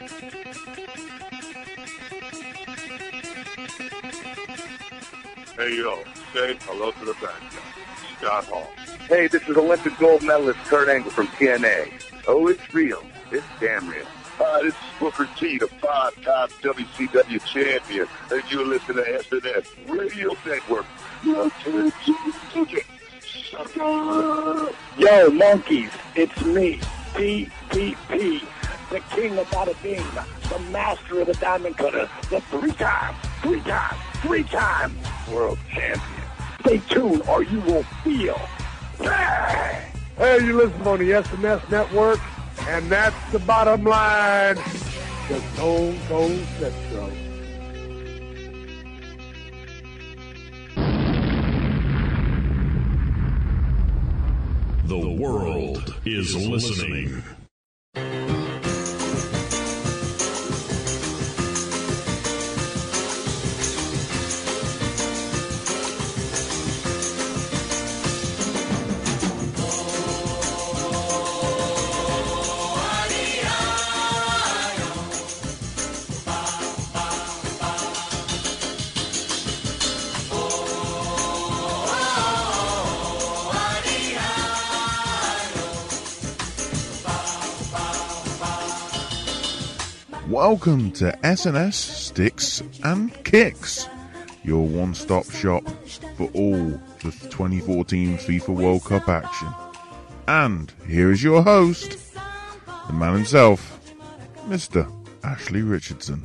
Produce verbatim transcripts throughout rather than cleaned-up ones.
Hey, yo, say hello to the bad guy, Scott Hall. Hey, this is Olympic gold medalist Kurt Angle from T N A. Oh, it's real. It's damn real. Hi, this is Booker T, the five-time W C W champion, and you're listening to S N S Radio Network. Yo, monkeys, it's me, T P P, the king of bada bing, the master of the diamond cutter, the three-time, three-time, three-time world champion. Stay tuned or you will feel. Bang! Hey, you listen on the S N S Network, and that's the bottom line. The Stone Cold Set Show. The world is listening. Welcome to S N S Sticks and Kicks, your one-stop shop for all the twenty fourteen FIFA World Cup action. And here is your host, the man himself, Mister Ashley Richardson.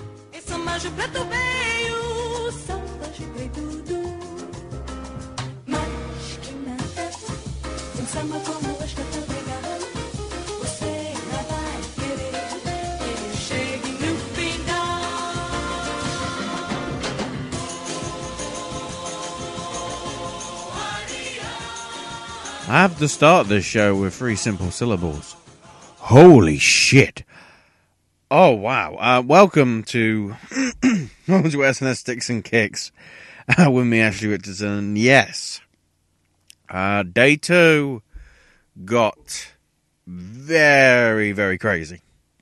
I have to start this show with three simple syllables. Holy shit. Oh, wow. Uh, welcome to, welcome to S N S Sticks and Kicks uh, with me, Ashley Richardson. Yes. Uh, day two got very, very crazy.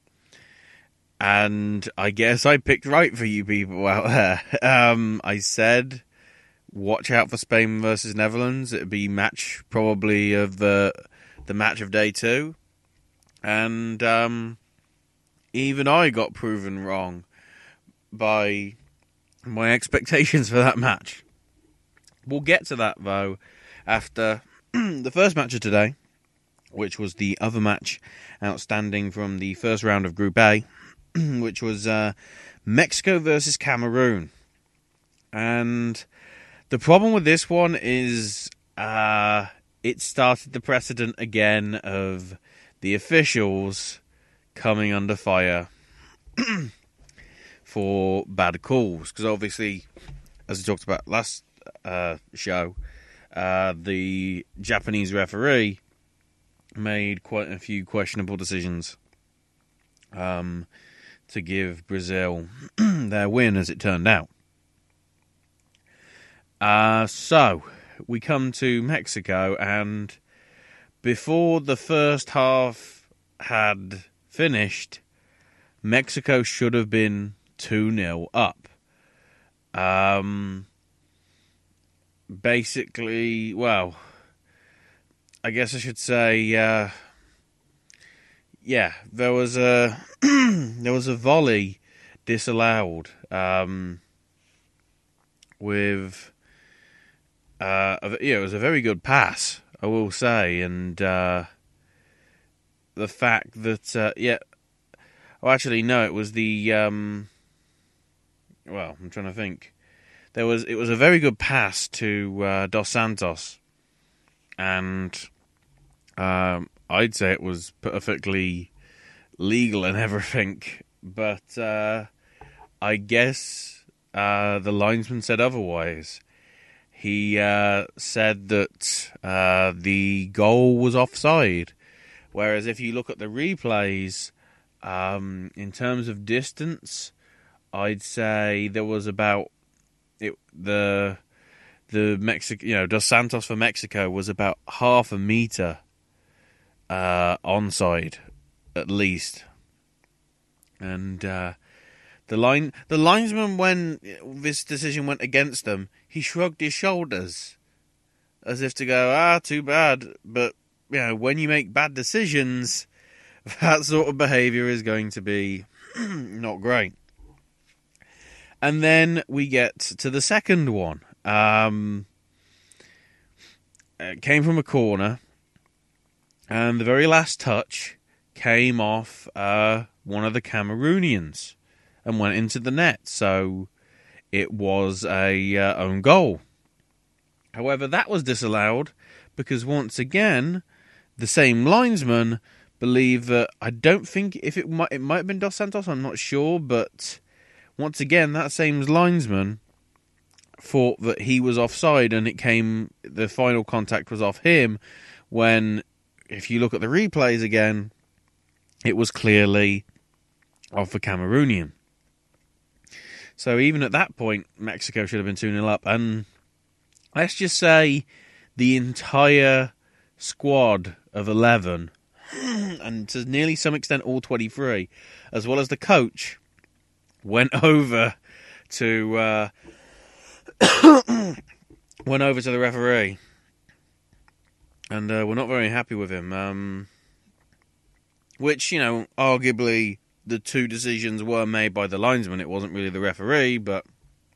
And I guess I picked right for you people out there. Um, I said, watch out for Spain versus Netherlands. It'd be match probably of the the match of day two, and um, even I got proven wrong by my expectations for that match. We'll get to that though after the first match of today, which was the other match outstanding from the first round of Group A, which was uh, Mexico versus Cameroon, and the problem with this one is uh, it started the precedent again of the officials coming under fire for bad calls. Because obviously, as we talked about last uh, show, uh, the Japanese referee made quite a few questionable decisions um, to give Brazil their win, as it turned out. Uh, so, we come to Mexico, and before the first half had finished, Mexico should have been two nil up. Um, basically, well, I guess I should say, uh, yeah, there was a, there was a volley disallowed, um, with... Uh, yeah, it was a very good pass, I will say, and uh, the fact that, uh, yeah, well, actually, no, it was the, um, well, I'm trying to think. There was, it was a very good pass to uh, Dos Santos, and um, I'd say it was perfectly legal and everything, but uh, I guess uh, the linesman said otherwise. He uh, said that uh, the goal was offside, whereas if you look at the replays, um, in terms of distance, I'd say there was about it, the the Mexico, you know, Dos Santos for Mexico was about half a meter uh, onside, at least. And uh, the line, the linesman, when this decision went against them, he shrugged his shoulders as if to go, ah, too bad. But, you know, when you make bad decisions, that sort of behaviour is going to be not great. And then we get to the second one. Um, it came from a corner, and the very last touch came off uh, one of the Cameroonians and went into the net. So it was a uh, own goal. However, that was disallowed because once again, the same linesman believed that, I don't think if it might it might have been Dos Santos, I'm not sure, but once again, that same linesman thought that he was offside, and it came, the final contact was off him, when, if you look at the replays again, it was clearly off the Cameroonian. So even at that point, Mexico should have been two nil up, and let's just say the entire squad of eleven, and to nearly some extent all twenty-three, as well as the coach, went over to uh, went over to the referee, and uh, we're not very happy with him. Um, which, you know, arguably the two decisions were made by the linesman. It wasn't really the referee, but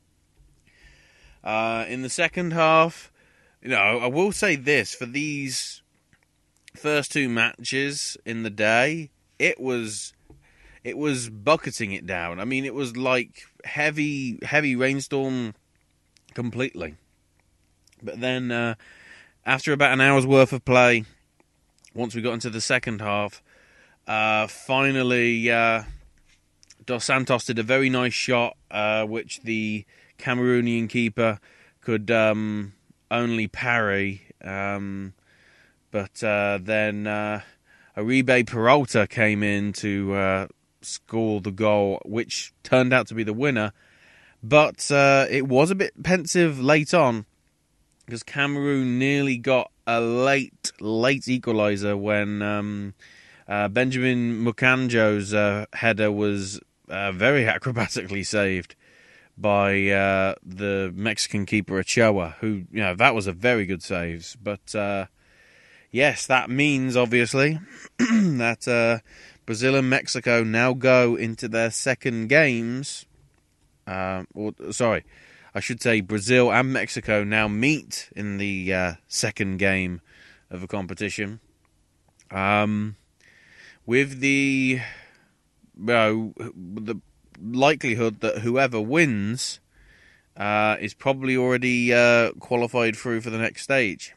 uh, in the second half, you know, I will say this, for these first two matches in the day, it was it was bucketing it down. I mean, it was like heavy, heavy rainstorm completely. But then, uh, after about an hour's worth of play, once we got into the second half, uh, finally, uh, Dos Santos did a very nice shot, uh, which the Cameroonian keeper could um, only parry. Um, but uh, then uh, Uribe Peralta came in to uh, score the goal, which turned out to be the winner. But uh, it was a bit pensive late on, because Cameroon nearly got a late, late equaliser when um, uh, Benjamin Mukanjo's uh, header was uh, very acrobatically saved by uh, the Mexican keeper Ochoa, who, you know, that was a very good save. But uh, yes, that means, obviously, that uh, Brazil and Mexico now go into their second games. Uh, or, sorry, I should say Brazil and Mexico now meet in the uh, second game of the competition. Um, with the, well, the likelihood that whoever wins uh, is probably already uh, qualified through for the next stage.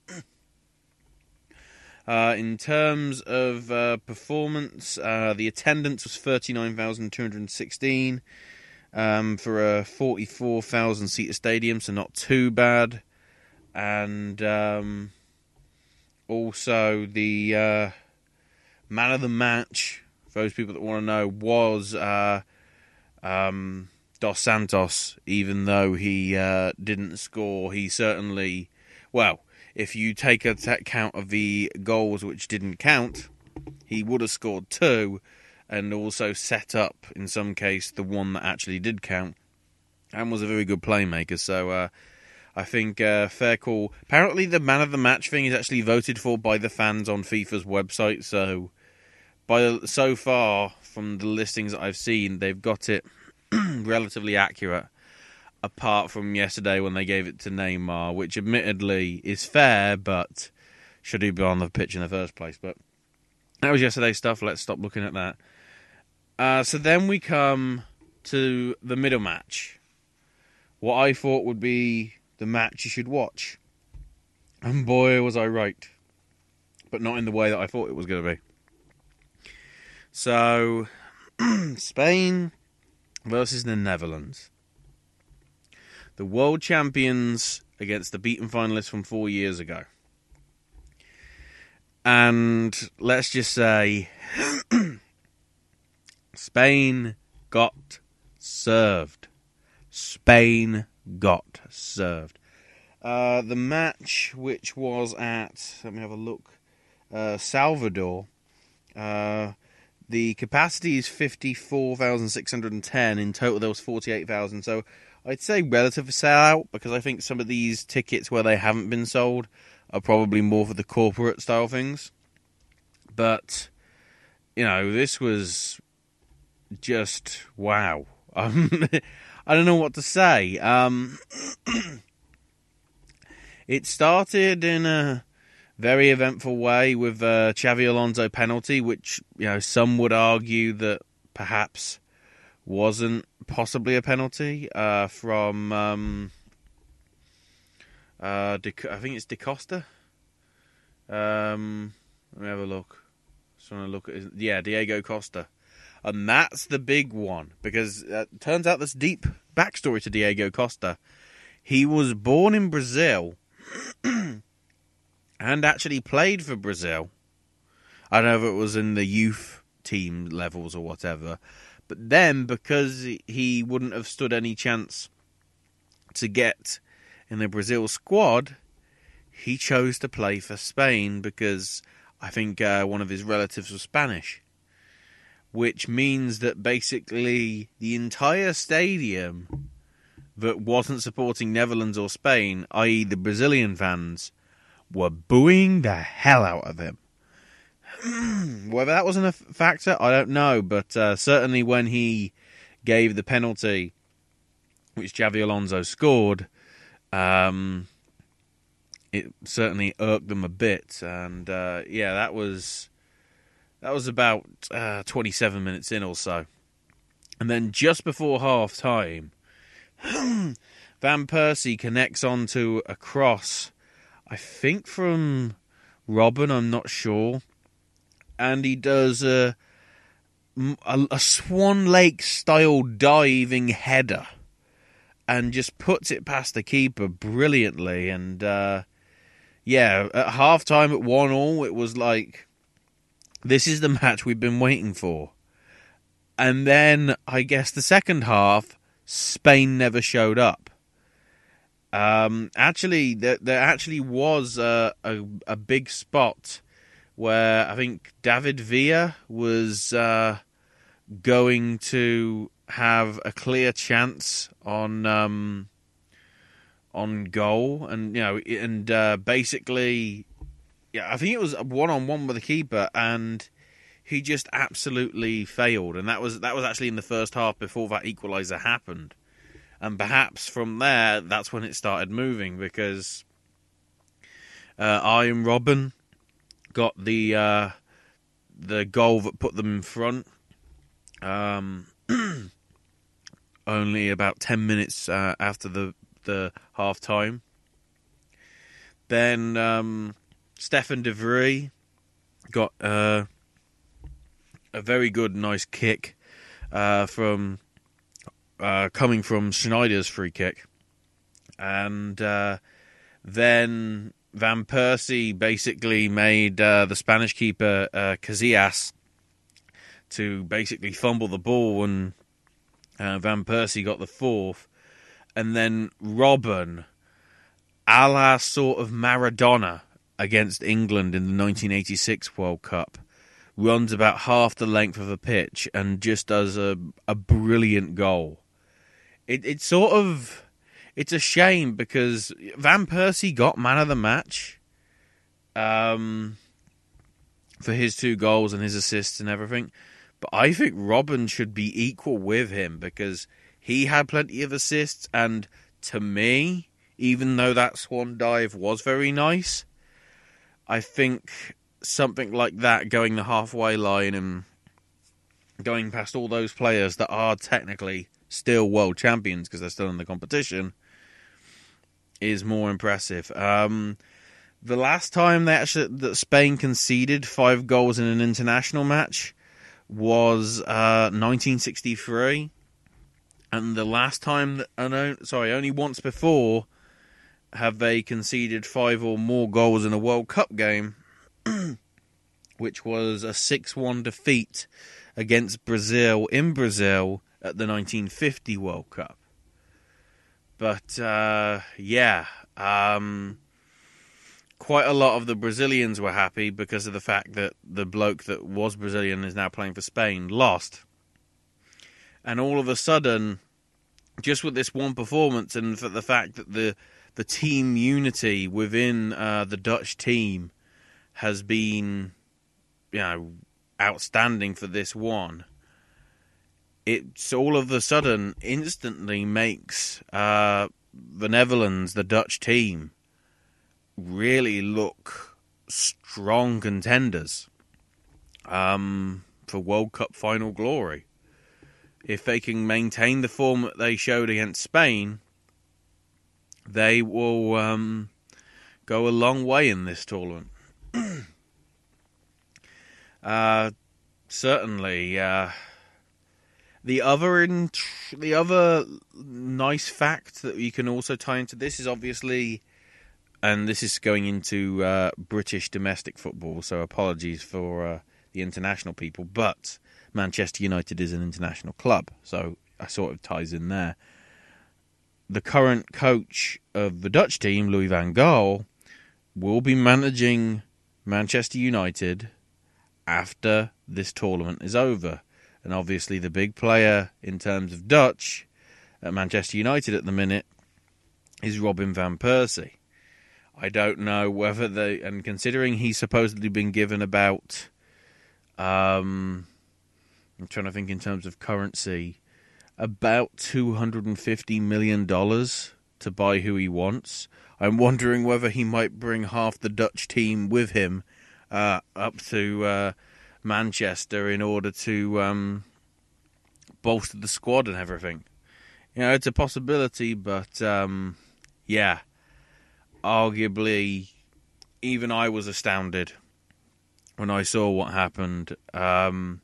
Uh, in terms of uh, performance, uh, the attendance was thirty-nine thousand two hundred sixteen um, for a forty-four thousand seater stadium, so not too bad. And um, also the uh, man of the match, for those people that want to know, was uh, um, Dos Santos. Even though he uh, didn't score, he certainly, well, if you take account of the goals which didn't count, he would have scored two, and also set up, in some case, the one that actually did count, and was a very good playmaker. So uh, I think uh, fair call. Apparently the man of the match thing is actually voted for by the fans on FIFA's website, so by so far, from the listings that I've seen, they've got it relatively accurate. Apart from yesterday when they gave it to Neymar, which admittedly is fair, but should he be on the pitch in the first place? But that was yesterday's stuff. Let's stop looking at that. Uh, so then we come to the middle match. What I thought would be the match you should watch. And boy, was I right. But not in the way that I thought it was going to be. So, Spain versus the Netherlands. The world champions against the beaten finalists from four years ago. And let's just say, Spain got served. Spain got served. Uh, the match, which was at, let me have a look, uh, Salvador, uh, The capacity is fifty-four thousand six hundred ten. In total, there was forty-eight thousand. So I'd say relative sellout, because I think some of these tickets where they haven't been sold are probably more for the corporate style things. But, you know, this was just wow. Um, I don't know what to say. Um, it started in a very eventful way with a Xabi Alonso penalty, which, you know, some would argue that perhaps wasn't possibly a penalty uh, from, um, uh, De, I think it's De Costa. Um, let me have a look. Just trying to look at his, yeah, Diego Costa. And that's the big one, because it turns out there's deep backstory to Diego Costa. He was born in Brazil and actually played for Brazil. I don't know if it was in the youth team levels or whatever. But then, because he wouldn't have stood any chance to get in the Brazil squad, he chose to play for Spain because I think uh, one of his relatives was Spanish. Which means that basically the entire stadium that wasn't supporting Netherlands or Spain, that is the Brazilian fans, were booing the hell out of him. Whether that wasn't a factor, I don't know. But uh, certainly when he gave the penalty, which Xabi Alonso scored, um, it certainly irked them a bit. And uh, yeah, that was that was about uh, twenty-seven minutes in or so. And then just before half time, Van Persie connects onto a cross, I think from Robben, I'm not sure. And he does a, a, a Swan Lake-style diving header and just puts it past the keeper brilliantly. And, uh, yeah, at half-time at one all, it was like, this is the match we've been waiting for. And then, I guess the second half, Spain never showed up. Um, actually, there, there actually was a, a, a big spot where I think David Villa was uh, going to have a clear chance on um, on goal, and you know, and uh, basically, yeah, I think it was a one-on-one with the keeper, and he just absolutely failed, and that was that was actually in the first half before that equaliser happened, and perhaps from there, that's when it started moving, because uh, Arjen Robben got the uh, the goal that put them in front. Um, only about ten minutes uh, after the the half time. Then um, Stefan de Vrij got uh, a very good, nice kick uh, from uh, coming from Schneider's free kick, and uh, then Van Persie basically made uh, the Spanish keeper uh, Casillas to basically fumble the ball, and uh, Van Persie got the fourth. And then Robben, a la sort of Maradona against England in the nineteen eighty-six World Cup, runs about half the length of the pitch and just does a, a brilliant goal. It, it's sort of... It's a shame because Van Persie got man of the match um, for his two goals and his assists and everything. But I think Robben should be equal with him because he had plenty of assists. And to me, even though that swan dive was very nice, I think something like that, going the halfway line and going past all those players that are technically still world champions because they're still in the competition, is more impressive. Um, the last time they actually, that Spain conceded five goals in an international match was uh, nineteen sixty-three, and the last time, that, uh, no, sorry, only once before have they conceded five or more goals in a World Cup game, which was a six one defeat against Brazil in Brazil at the nineteen fifty World Cup. But, uh, yeah, um, quite a lot of the Brazilians were happy because of the fact that the bloke that was Brazilian is now playing for Spain lost. And all of a sudden, just with this one performance and for the fact that the the team unity within uh, the Dutch team has been, you know, outstanding for this one, it's all of a sudden instantly makes uh, the Netherlands, the Dutch team, really look strong contenders um, for World Cup final glory. If they can maintain the form that they showed against Spain, they will um, go a long way in this tournament. uh, certainly, uh, the other in, the other nice fact that you can also tie into this is obviously, and this is going into uh, British domestic football, so apologies for uh, the international people, but Manchester United is an international club, so it sort of ties in there. The current coach of the Dutch team, Louis van Gaal, will be managing Manchester United after this tournament is over. And obviously the big player in terms of Dutch at Manchester United at the minute is Robin van Persie. I don't know whether they, and considering he's supposedly been given about, um, I'm trying to think in terms of currency, about two hundred fifty million dollars to buy who he wants. I'm wondering whether he might bring half the Dutch team with him uh, up to uh, Manchester in order to um, bolster the squad and everything. You know, it's a possibility, but um, yeah, arguably, even I was astounded when I saw what happened. Um,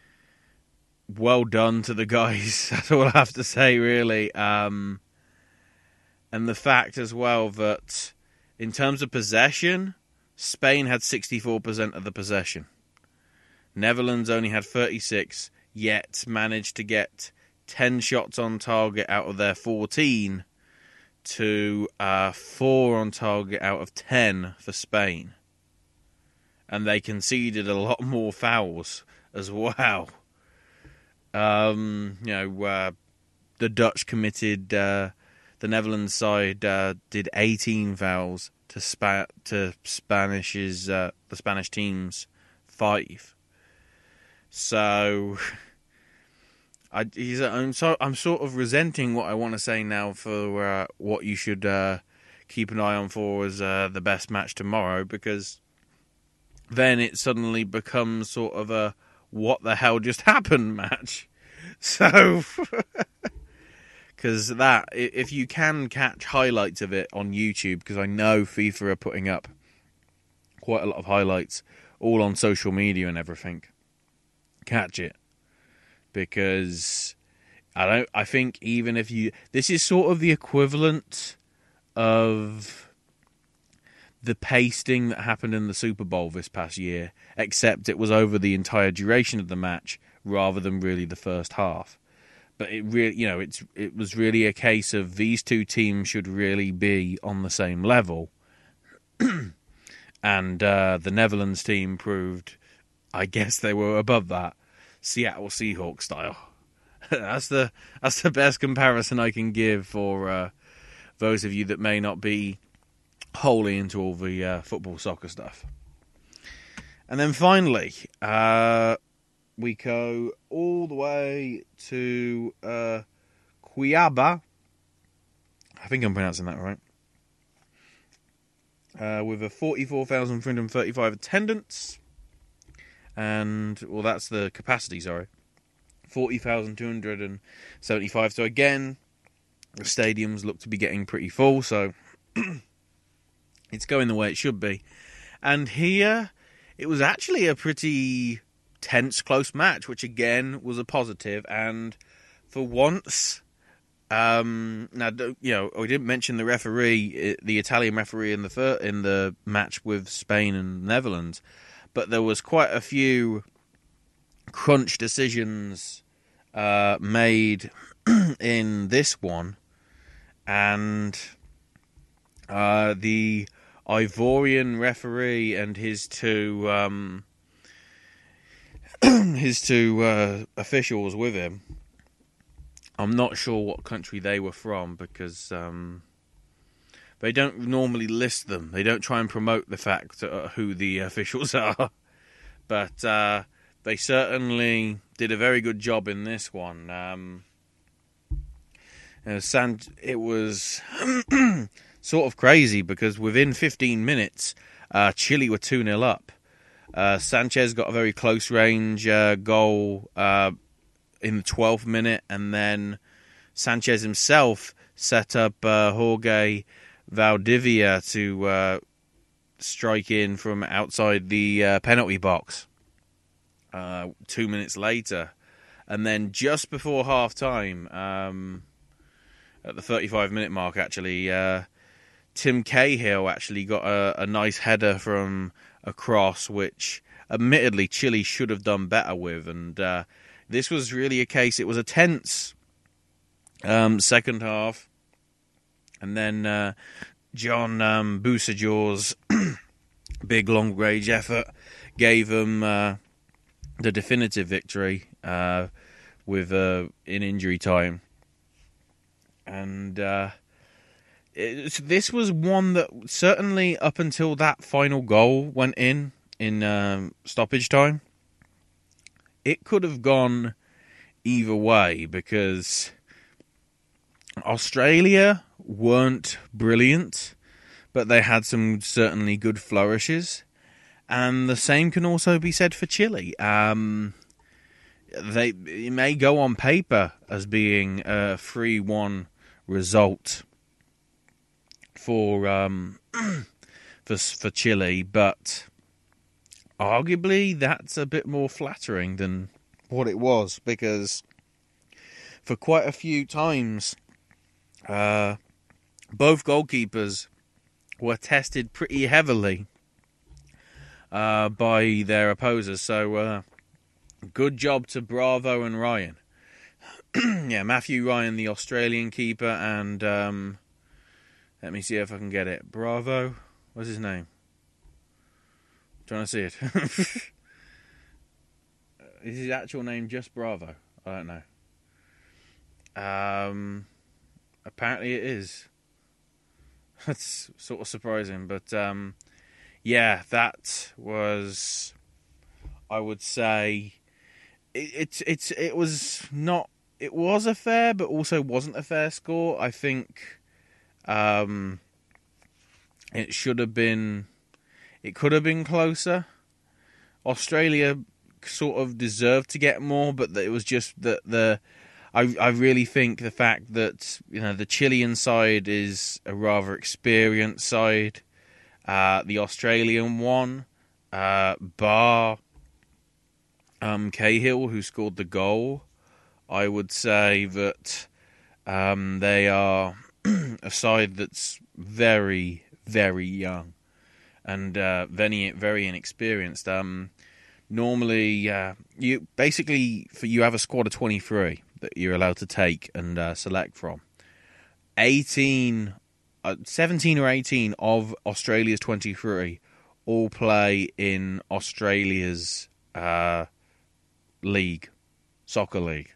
well done to the guys, that's all I have to say, really. Um, and the fact as well that in terms of possession, Spain had sixty-four percent of the possession. Netherlands only had thirty-six, yet managed to get ten shots on target out of their fourteen to uh, four on target out of ten for Spain. And they conceded a lot more fouls as well. Um, you know, uh, the Dutch committed, uh, the Netherlands side uh, did eighteen fouls to Spa- to Spanish's uh, the Spanish team's five. So, I he's, I'm so I'm sort of resenting what I want to say now for uh, what you should uh, keep an eye on for as uh, the best match tomorrow, because then it suddenly becomes sort of a what the hell just happened match. So, because that, if you can catch highlights of it on YouTube, because I know FIFA are putting up quite a lot of highlights all on social media and everything, catch it. Because I don't, I think even if you, this is sort of the equivalent of the pasting that happened in the Super Bowl this past year, except it was over the entire duration of the match rather than really the first half. But it really, you know, it's it was really a case of these two teams should really be on the same level, and uh, the Netherlands team proved, I guess, they were above that, Seattle Seahawks style. that's the that's the best comparison I can give for uh, those of you that may not be wholly into all the uh, football soccer stuff. And then finally, uh, we go all the way to uh, Cuiabá. I think I'm pronouncing that right. Uh, with a forty-four thousand three hundred thirty-five attendance. And, well, that's the capacity, sorry. forty thousand two hundred seventy-five. So, again, the stadiums look to be getting pretty full, so it's going the way it should be. And here, it was actually a pretty tense, close match, which again was a positive. And for once, um, now you know, we didn't mention the referee, the Italian referee in the fir- in the match with Spain and Netherlands, but there was quite a few crunch decisions uh, made in this one, and uh, the Ivorian referee and his two um, his two uh, officials with him. I'm not sure what country they were from because um, they don't normally list them. They don't try and promote the fact uh, who the officials are. But uh, they certainly did a very good job in this one. Um, uh, San- it was sort of crazy because within fifteen minutes, uh, Chile were two nil up. Uh, Sanchez got a very close range uh, goal uh, in the twelfth minute, and then Sanchez himself set up uh, Jorge Valdivia to uh, strike in from outside the uh, penalty box uh, two minutes later. And then just before half-time, um, at the thirty-five minute mark, actually, uh, Tim Cahill actually got a, a nice header from across, which admittedly Chile should have done better with. And uh, this was really a case, it was a tense um, second half. And then uh, John um, Busajor's big long-range effort gave them uh, the definitive victory uh, with uh, in injury time. And uh, it, this was one that certainly up until that final goal went in, in um, stoppage time, it could have gone either way because Australia weren't brilliant, but they had some certainly good flourishes. And the same can also be said for Chile. Um, they it may go on paper as being a three one result for um, for for Chile, but arguably that's a bit more flattering than what it was, because for quite a few times, uh, both goalkeepers were tested pretty heavily uh, by their opposers. So, uh, good job to Bravo and Ryan. Yeah, Matthew Ryan, the Australian keeper, and um, let me see if I can get it. Bravo, what's his name? I'm trying to see it. Is his actual name just Bravo? I don't know. Um, apparently it is. That's sort of surprising, but um, yeah, that was, I would say, it, it's it's it was not. It was a fair, but also wasn't a fair score. I think um, it should have been. It could have been closer. Australia sort of deserved to get more, but it was just that the. I I really think the fact that, you know, the Chilean side is a rather experienced side. Uh, the Australian one, uh, bar um, Cahill, who scored the goal, I would say that um, they are a side that's very, very young and uh, very, very inexperienced. Um, normally, uh, you basically for you have a squad of twenty-three that you're allowed to take and uh, select from. eighteen, uh, seventeen or eighteen of Australia's twenty-three all play in Australia's uh, league, soccer league.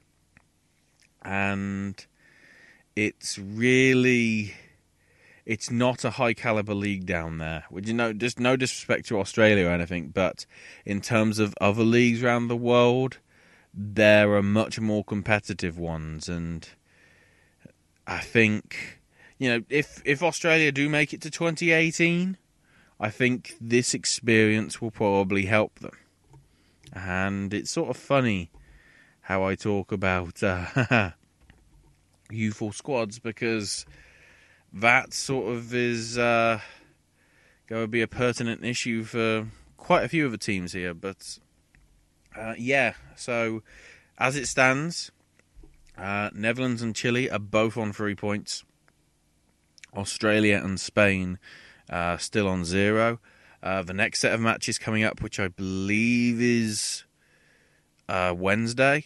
And it's really, it's not a high caliber league down there. Would you know? Just no disrespect to Australia or anything, but in terms of other leagues around the world, there are much more competitive ones. And I think, you know, if if Australia do make it to twenty eighteen, I think this experience will probably help them. And it's sort of funny how I talk about uh, youthful squads, because that sort of is uh, going to be a pertinent issue for quite a few of the teams here. But uh, yeah, so as it stands, uh, Netherlands and Chile are both on three points. Australia and Spain uh, still on zero. Uh, the next set of matches coming up, which I believe is uh, Wednesday.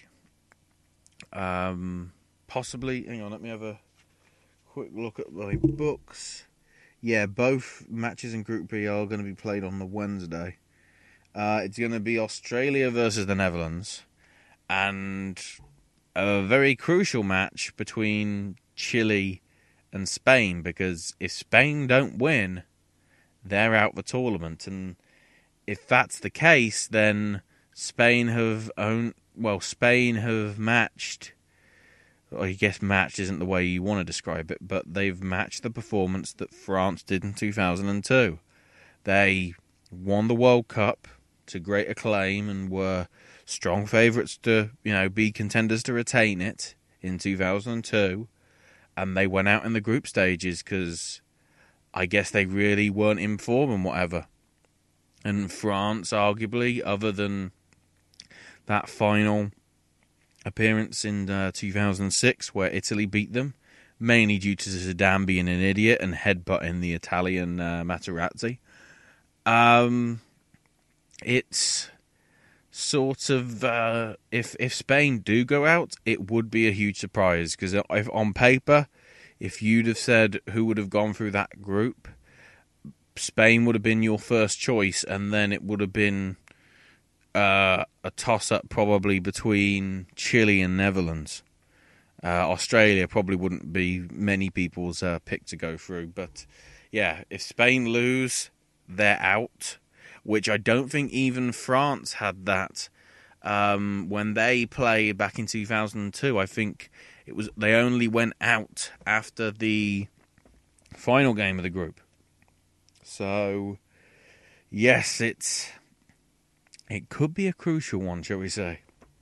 Um, possibly, hang on, let me have a quick look at my books. yeah, both matches in Group B are going to be played on the Wednesday. Uh, it's going to be Australia versus the Netherlands, and a very crucial match between Chile and Spain, because if Spain don't win, they're out the tournament, and if that's the case, then Spain have owned, well, Spain have matched, well, I guess matched isn't the way you want to describe it, but they've matched the performance that France did in two thousand two. They won the World Cup to great acclaim and were strong favourites to, you know, be contenders to retain it in two thousand two, and they went out in the group stages because I guess they really weren't in form and whatever. And France, arguably, other than that final appearance in uh, two thousand six where Italy beat them, mainly due to Zidane being an idiot and headbutting the Italian uh, Materazzi. Um, it's sort of, uh, if if Spain do go out, it would be a huge surprise, because if on paper, if you'd have said who would have gone through that group, Spain would have been your first choice, and then it would have been uh, a toss-up probably between Chile and Netherlands. Uh, Australia probably wouldn't be many people's uh, pick to go through, but yeah, if Spain lose, they're out, which I don't think even France had that um, when they played back in two thousand two. I think it was they only went out after the final game of the group. So, yes, it's it could be a crucial one, shall we say.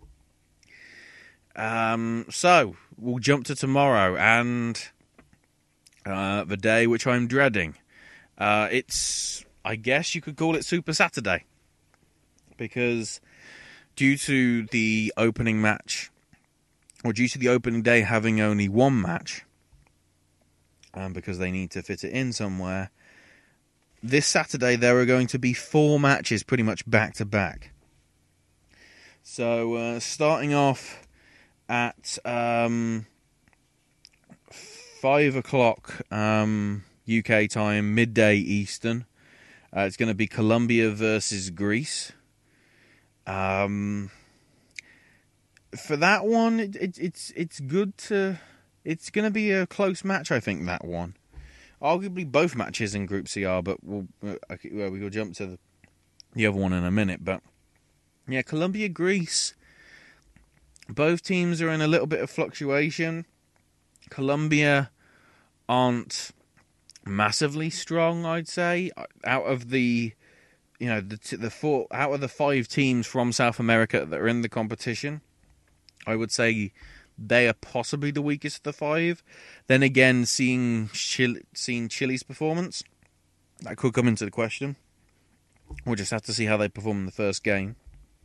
Um, so, we'll jump to tomorrow and uh, the day which I'm dreading. Uh, it's, I guess you could call it Super Saturday, because due to the opening match, or due to the opening day having only one match, um, because they need to fit it in somewhere, this Saturday there are going to be four matches pretty much back-to-back. So, uh, starting off at um, five o'clock um, U K time, midday Eastern, uh, it's going to be Colombia versus Greece. Um, for that one, it, it, it's it's good to... It's going to be a close match, I think, that one. Arguably both matches in Group C are, but we'll, okay, well, we'll jump to the, the other one in a minute. But yeah, Colombia, Greece, both teams are in a little bit of fluctuation. Colombia aren't massively strong, I'd say. Out of the, you know, the the four out of the five teams from South America that are in the competition, I would say they are possibly the weakest of the five. Then again, seeing Chile, seeing Chile's performance, that could come into the question. We'll just have to see how they perform in the first game.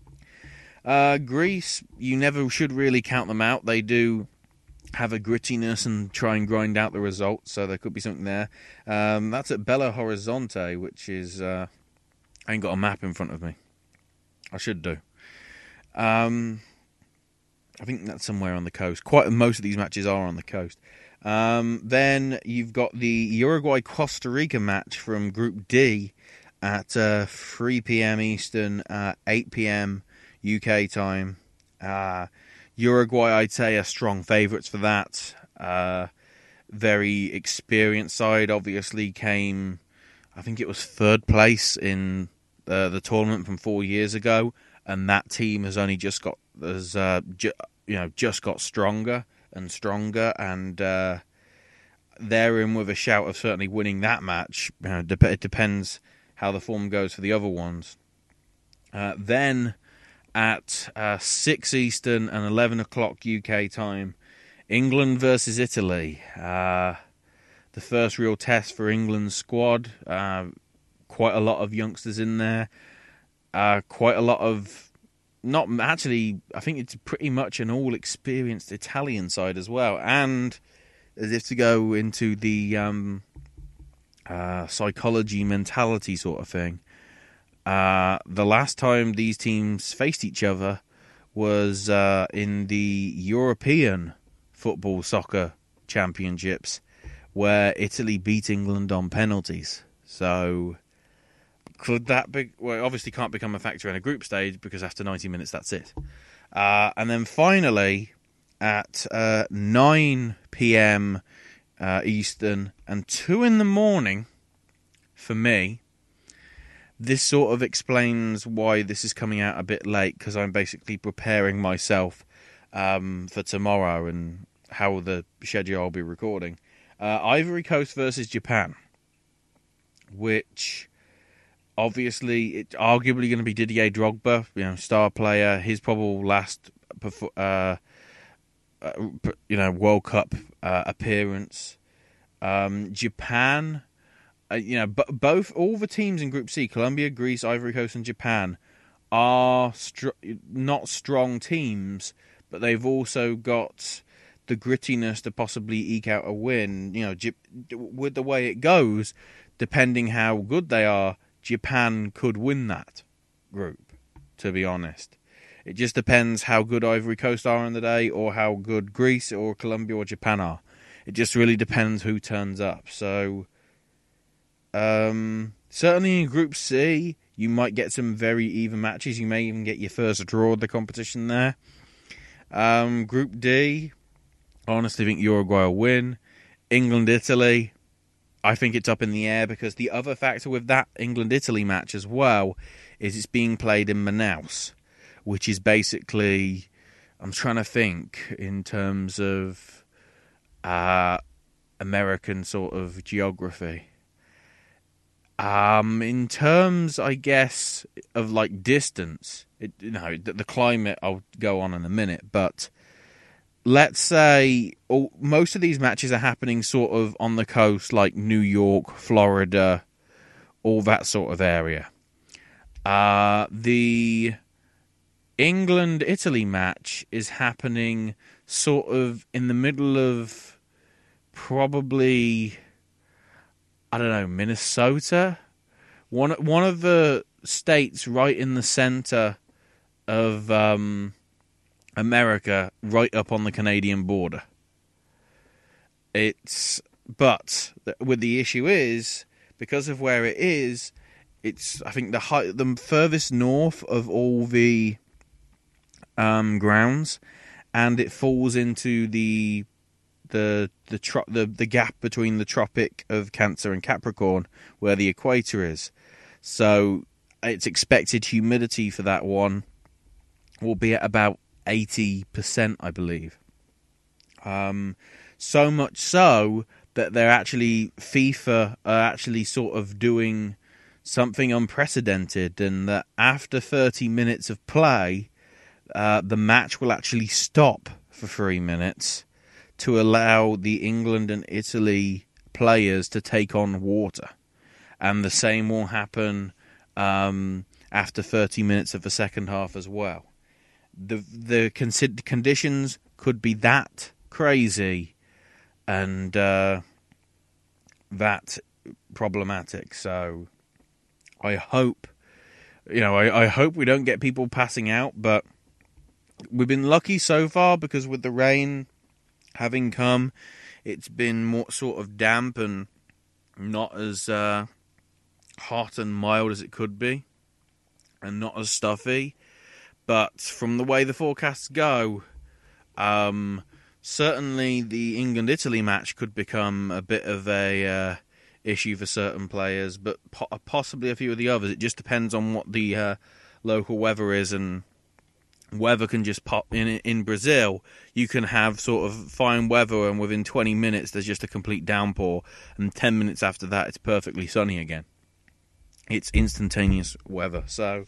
Uh, Greece, you never should really count them out. They do have a grittiness and try and grind out the results, so there could be something there. Um, that's at Belo Horizonte, which is... Uh, I ain't got a map in front of me. I should do. Um... I think that's somewhere on the coast. Quite most of these matches are on the coast. Um, then you've got the Uruguay-Costa Rica match from Group D at uh, three p.m. Eastern, uh, eight p.m. U K time. Uh, Uruguay, I'd say, are strong favourites for that. Uh, very experienced side. Obviously came, I think it was third place in uh, the tournament from four years ago. And that team has only just got, has, uh, ju- you know, just got stronger and stronger, and uh, they're in with a shout of certainly winning that match. You know, dep- it depends how the form goes for the other ones. Uh, then at uh, six Eastern and eleven o'clock U K time, England versus Italy. Uh, the first real test for England's squad. Uh, quite a lot of youngsters in there. Uh, quite a lot of, not actually, I think it's pretty much an all-experienced Italian side as well. And as if to go into the um, uh, psychology, mentality sort of thing, uh, the last time these teams faced each other was uh, in the European Football Soccer Championships, where Italy beat England on penalties. So could that be... Well, it obviously can't become a factor in a group stage because after ninety minutes, that's it. Uh, and then finally, at uh, nine p.m. Uh, Eastern and two in the morning, for me, this sort of explains why this is coming out a bit late, because I'm basically preparing myself um, for tomorrow and how the schedule I'll be recording. Uh, Ivory Coast versus Japan, which obviously it's arguably going to be Didier Drogba, you know, star player, his probable last, uh, uh, you know, World Cup uh, appearance. Um, Japan, uh, you know, b- both all the teams in Group C, Colombia, Greece, Ivory Coast, and Japan, are str- not strong teams, but they've also got the grittiness to possibly eke out a win. You know, J- with the way it goes, depending how good they are, Japan could win that group, to be honest. It just depends how good Ivory Coast are on the day, or how good Greece or Colombia or Japan are. It just really depends who turns up. So, um, certainly in Group C, you might get some very even matches. You may even get your first draw of the competition there. Um, Group D, I honestly think Uruguay will win. England, Italy, I think it's up in the air, because the other factor with that England-Italy match as well is it's being played in Manaus, which is basically, I'm trying to think in terms of uh, American sort of geography. Um, in terms, I guess, of like distance, it, you know, the, the climate I'll go on in a minute, but let's say all, most of these matches are happening sort of on the coast, like New York, Florida, all that sort of area. Uh, the England-Italy match is happening sort of in the middle of probably, I don't know, Minnesota? One, one of the states right in the center of um, America, right up on the Canadian border. It's, but with the issue is, because of where it is, it's, I think, the high, the furthest north of all the um, grounds, and it falls into the the the, tro- the the gap between the Tropic of Cancer and Capricorn, where the equator is. So it's expected humidity for that one will be at about eighty percent, I believe. Um, so much so that they're actually, FIFA are actually sort of doing something unprecedented, and that after thirty minutes of play, uh, the match will actually stop for three minutes to allow the England and Italy players to take on water. And the same will happen um, after thirty minutes of the second half as well. The the considered conditions could be that crazy and uh, that problematic. So I hope, you know, I, I hope we don't get people passing out, but we've been lucky so far, because with the rain having come, it's been more sort of damp and not as uh, hot and mild as it could be, and not as stuffy. But from the way the forecasts go, um, certainly the England-Italy match could become a bit of a uh, issue for certain players, but po- possibly a few of the others. It just depends on what the uh, local weather is, and weather can just pop in. In Brazil, you can have sort of fine weather, and within twenty minutes there's just a complete downpour, and ten minutes after that it's perfectly sunny again. It's instantaneous weather. So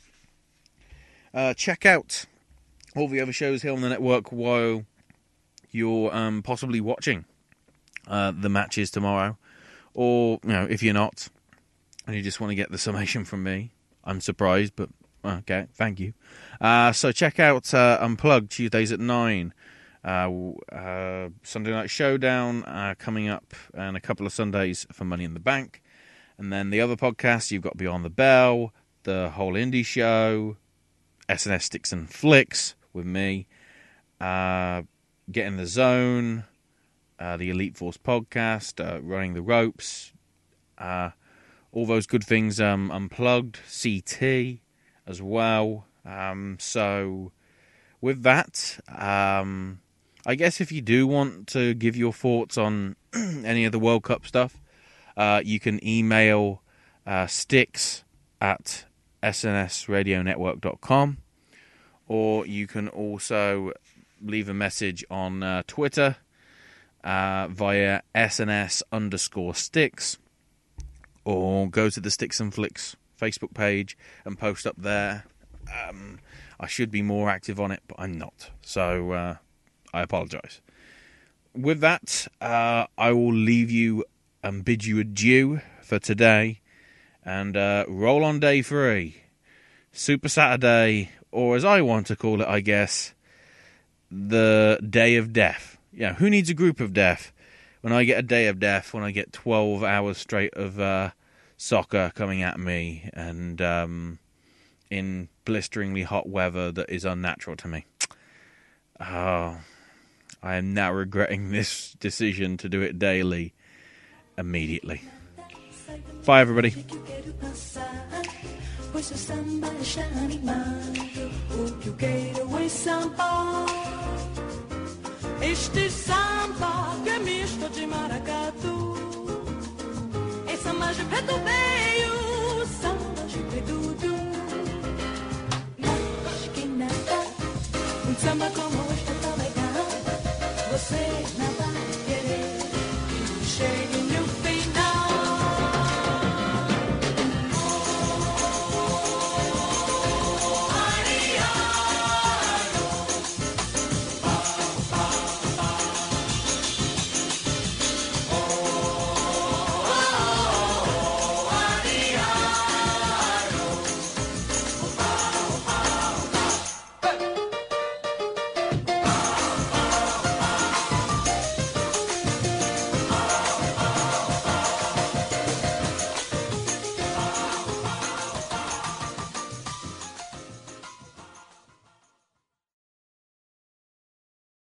uh, check out all the other shows here on the network while you're um, possibly watching uh, the matches tomorrow, or you know, if you're not and you just want to get the summation from me, I'm surprised, but okay, thank you. Uh, so check out uh, Unplugged Tuesdays at nine. Uh, uh, Sunday Night Showdown uh, coming up, and a couple of Sundays for Money in the Bank. And then the other podcasts, you've got Beyond the Bell, The Whole Indie Show, S N S Sticks and Flicks with me, uh, Get in the Zone, uh, the Elite Force podcast, uh, Running the Ropes, uh, all those good things, um, Unplugged, C T as well. Um, so with that, um, I guess if you do want to give your thoughts on any of the World Cup stuff, uh, you can email uh, sticks at s n s radio network dot com, or you can also leave a message on uh, Twitter uh, via sns underscore sticks, or go to the Sticks and Flicks Facebook page and post up there. Um, I should be more active on it, but I'm not, so uh, I apologise. With that, uh, I will leave you and bid you adieu for today, and uh, roll on day three, Super Saturday, or as I want to call it, I guess, the Day of Death. Yeah, who needs a group of death when I get a day of death, when I get twelve hours straight of uh, soccer coming at me, and um, in blisteringly hot weather that is unnatural to me. Oh, I am now regretting this decision to do it daily immediately. Bye, everybody. Pois seu samba deixa animado o que eu quero é samba. Este samba que é misto de maracatu, é samba de preto veio, samba de preto du. Mas que nada, um samba como este é tão legal. Você